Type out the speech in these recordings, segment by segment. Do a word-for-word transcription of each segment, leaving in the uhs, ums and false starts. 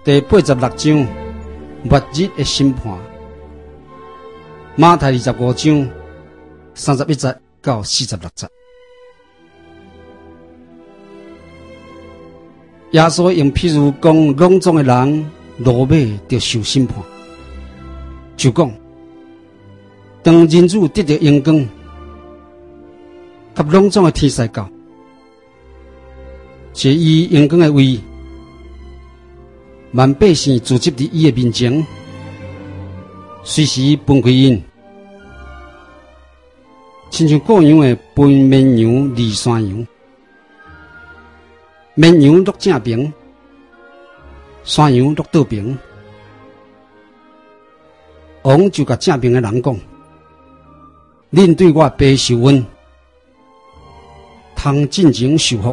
第八十六章末日的审判。马太二十五章三十一节到四十六节。耶稣用譬如讲，笼中的人落马就受审判，就讲，当人子得到阳光，甲笼中的天使到，借伊阳光的位，万百姓聚集伫伊的面前，随时分开因，亲像各样的分绵羊、离山羊。绵羊落正平，山羊落倒平。王就甲正平的人讲：恁对我白受恩，通尽情受福，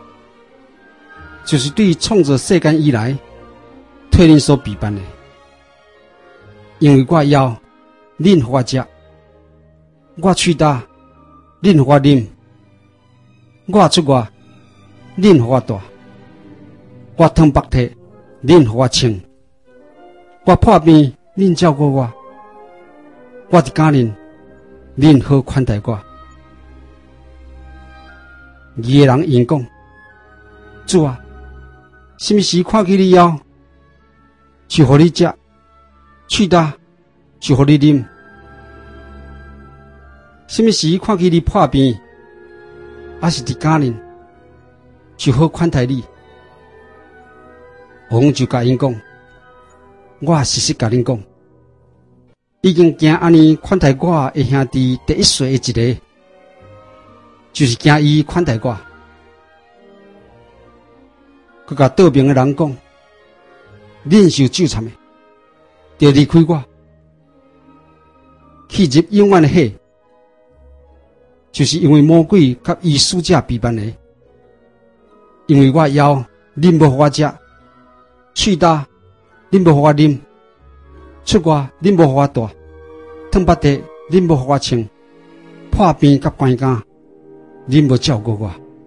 就是对创造世间以来，替恁所备办的。因为我要恁互我食，我喙焦，恁互我啉，我出外。恁互我大，我汤白体，恁互我清，我破病，恁照顾我，我伫家人，恁好款待我。义的人应讲：主啊，什么时看起你枵，就互你食；喙焦，就互你啉。什么时看起你破病，还是伫家人？就好款待你。王就甲因讲：我实实甲恁讲，已经惊安尼款待我的兄弟第一岁的一个，就是惊伊款待我。佮甲倒边的人讲：恁受咒惨的，就离开我，去入永远的火，就是因为魔鬼甲伊使者备办的。因为我枵，恁无互我食；喙焦，恁无互我啉；出外，恁无互我大；汤白地，恁无互我清；破病甲关家，恁无照顾我。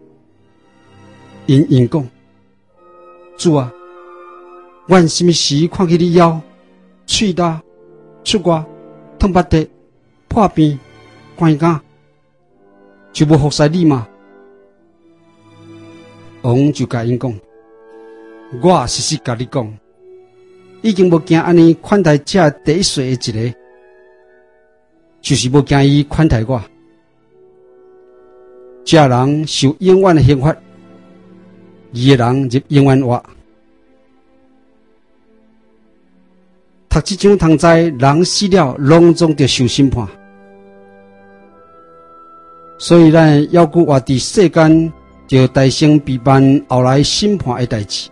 因因讲：主啊，阮什么时看起你枵、喙焦、出外、汤白地、破病、关家，就无服侍你嘛？王就甲因讲：我实实甲你讲，已经无惊安尼款待这第一岁的一个，就是无惊伊款待我。这人受永远的刑罚，义的人入永远活。读这章通知人死了，拢总着受审判。所以咱要顾活伫世间。就大声备办后来审判的代志。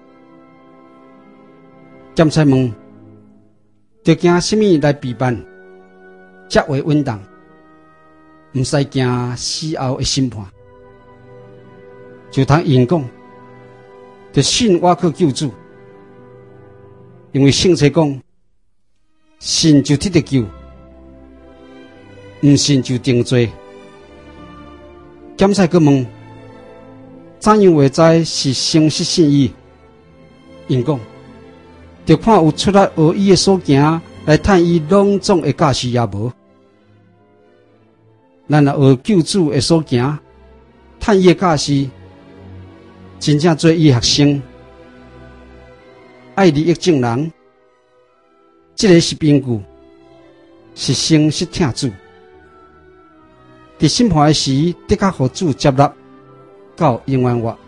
检察问：就惊什么来备办？才为稳当，唔使惊死后的审判。就通因讲，就信我去救主，因为圣经讲，信就得救，唔信就定罪。检察个问。怎样会知是诚实信义？因讲，就看有出来学伊的所行，来探伊拢总的假实也无。咱若学救主的所行，探伊的假实，真正做伊学生，爱利益众人，这个是凭据，是诚实听主。伫审判的时，的确互主接纳。到永远活。